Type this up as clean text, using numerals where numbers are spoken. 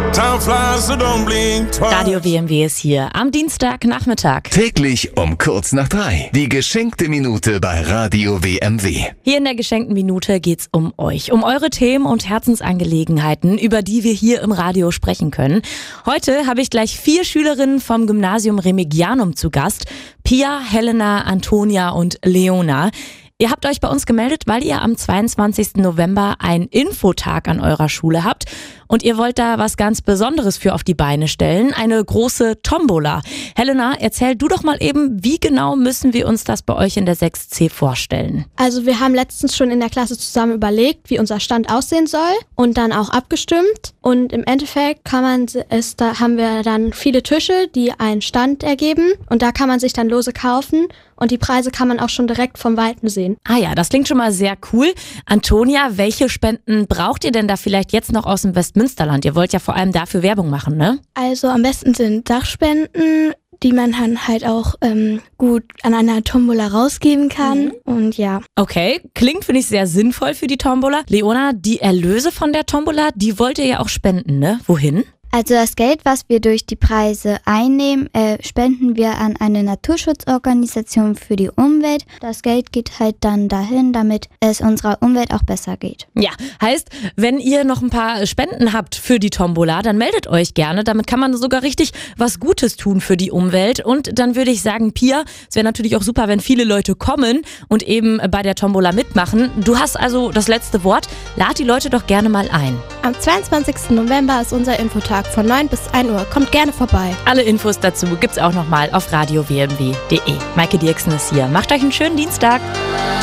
Time flies, so don't blink twice. Radio WMW ist hier am Dienstagnachmittag. Täglich um kurz nach 3. Die geschenkte Minute bei Radio WMW. Hier in der geschenkten Minute geht's um euch, um eure Themen und Herzensangelegenheiten, über die wir hier im Radio sprechen können. Heute habe ich gleich 4 Schülerinnen vom Gymnasium Remigianum zu Gast. Pia, Helena, Antonia und Leona. Ihr habt euch bei uns gemeldet, weil ihr am 22. November einen Infotag an eurer Schule habt und ihr wollt da was ganz Besonderes für auf die Beine stellen, eine große Tombola. Helena, erzähl du doch mal eben, wie genau müssen wir uns das bei euch in der 6C vorstellen? Also wir haben letztens schon in der Klasse zusammen überlegt, wie unser Stand aussehen soll und dann auch abgestimmt. Und im Endeffekt haben wir dann viele Tische, die einen Stand ergeben und da kann man sich dann Lose kaufen und die Preise kann man auch schon direkt vom Weiten sehen. Ah ja, das klingt schon mal sehr cool. Antonia, welche Spenden braucht ihr denn da vielleicht jetzt noch aus dem Westmünsterland? Ihr wollt ja vor allem dafür Werbung machen, ne? Also am besten sind Sachspenden, die man dann halt auch gut an einer Tombola rausgeben kann. Und ja. Okay, klingt, finde ich, sehr sinnvoll für die Tombola. Leona, die Erlöse von der Tombola, die wollt ihr ja auch spenden, ne? Wohin? Also das Geld, was wir durch die Preise einnehmen, spenden wir an eine Naturschutzorganisation für die Umwelt. Das Geld geht halt dann dahin, damit es unserer Umwelt auch besser geht. Ja, heißt, wenn ihr noch ein paar Spenden habt für die Tombola, dann meldet euch gerne. Damit kann man sogar richtig was Gutes tun für die Umwelt. Und dann würde ich sagen, Pia, es wäre natürlich auch super, wenn viele Leute kommen und eben bei der Tombola mitmachen. Du hast also das letzte Wort. Lad die Leute doch gerne mal ein. Am 22. November ist unser Infotag von 9 bis 1 Uhr. Kommt gerne vorbei. Alle Infos dazu gibt's auch nochmal auf radiowmw.de. Maike Dirksen ist hier. Macht euch einen schönen Dienstag.